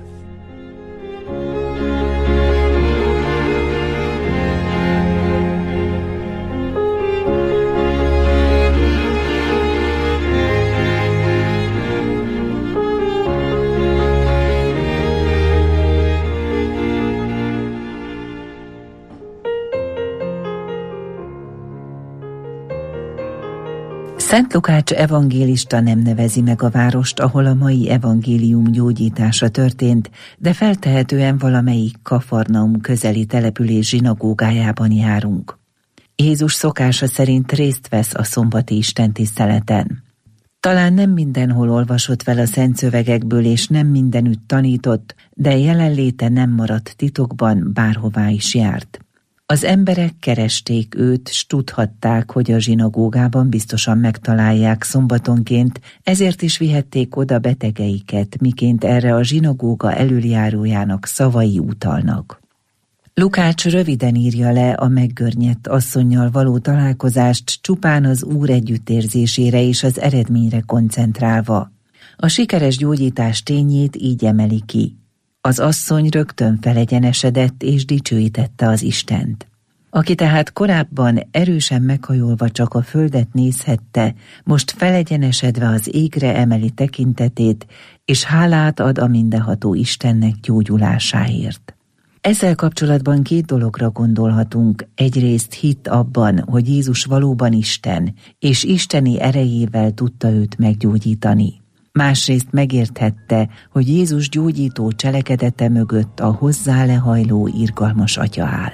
S18: Szent Lukács evangélista nem nevezi meg a várost, ahol a mai evangélium gyógyítása történt, de feltehetően valamelyik Kafarnaum közeli település zsinagógájában járunk. Jézus szokása szerint részt vesz a szombati istentiszteleten. Talán nem mindenhol olvasott fel a szent szövegekből, és nem mindenütt tanított, de jelenléte nem maradt titokban, bárhová is járt. Az emberek keresték őt, s tudhatták, hogy a zsinagógában biztosan megtalálják szombatonként, ezért is vihették oda betegeiket, miként erre a zsinagóga elöljárójának szavai utalnak. Lukács röviden írja le a meggörnyedt asszonnyal való találkozást, csupán az Úr együttérzésére és az eredményre koncentrálva. A sikeres gyógyítás tényét így emeli ki. Az asszony rögtön felegyenesedett és dicsőítette az Istent. Aki tehát korábban erősen meghajolva csak a földet nézhette, most felegyenesedve az égre emeli tekintetét, és hálát ad a mindenható Istennek gyógyulásáért. Ezzel kapcsolatban két dologra gondolhatunk. Egyrészt hit abban, hogy Jézus valóban Isten, és isteni erejével tudta őt meggyógyítani. Másrészt megérthette, hogy Jézus gyógyító cselekedete mögött a hozzá lehajló irgalmas Atya áll.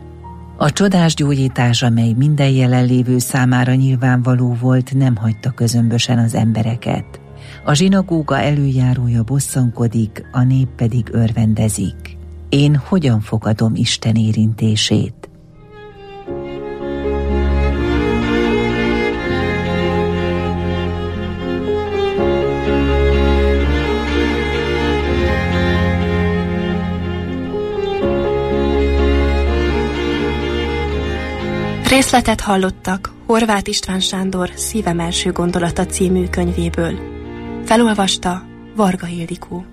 S18: A csodás gyógyítás, amely minden jelenlévő számára nyilvánvaló volt, nem hagyta közömbösen az embereket. A zsinagóga elöljárója bosszankodik, a nép pedig örvendezik. Én hogyan fogadom Isten érintését?
S19: Részletet hallottak Horváth István Sándor Szívem első gondolata című könyvéből. Felolvasta Varga Ildikó.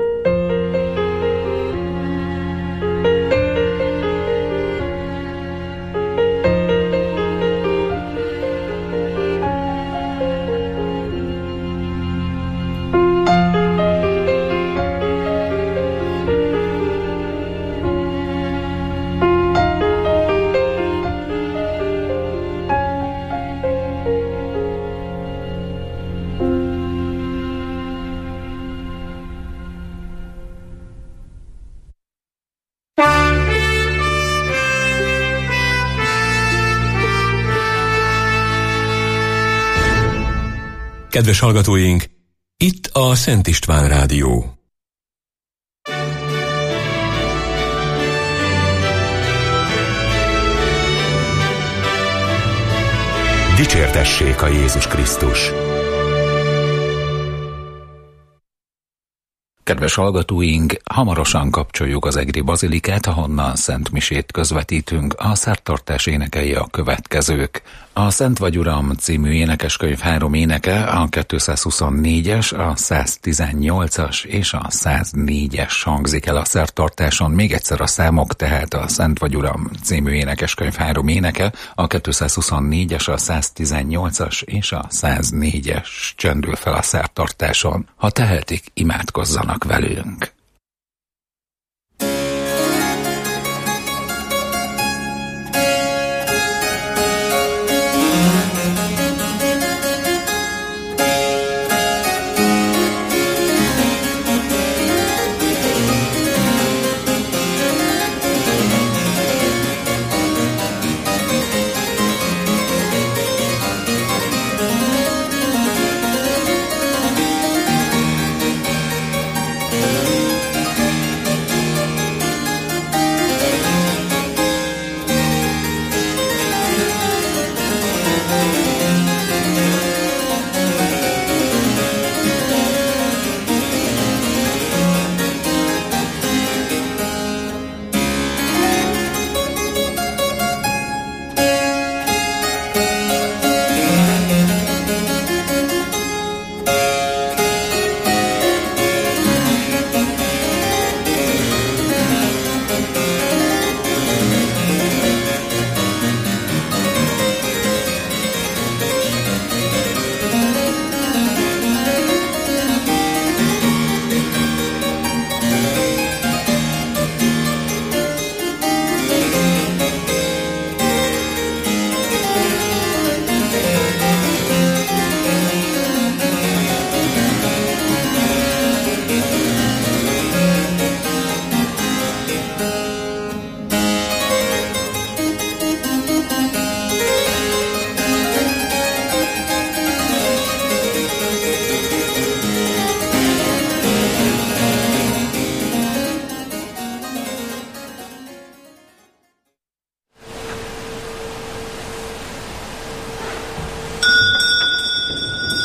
S14: Kedves hallgatóink, itt a Szent István Rádió.
S1: Dicsértessék a Jézus Krisztus!
S3: Kedves hallgatóink, hamarosan kapcsoljuk az egri bazilikát, ahonnan Szent Misét közvetítünk. A szertartás énekei a következők. A Szent vagy Uram című énekeskönyv 3 éneke, a 224-es, a 118-as és a 104-es hangzik el a szertartáson. Még egyszer a számok, tehát a Szent vagy Uram című énekeskönyv 3 éneke, a 224-es, a 118-as és a 104-es csendül fel a szertartáson. Ha tehetik, imádkozzanak velünk.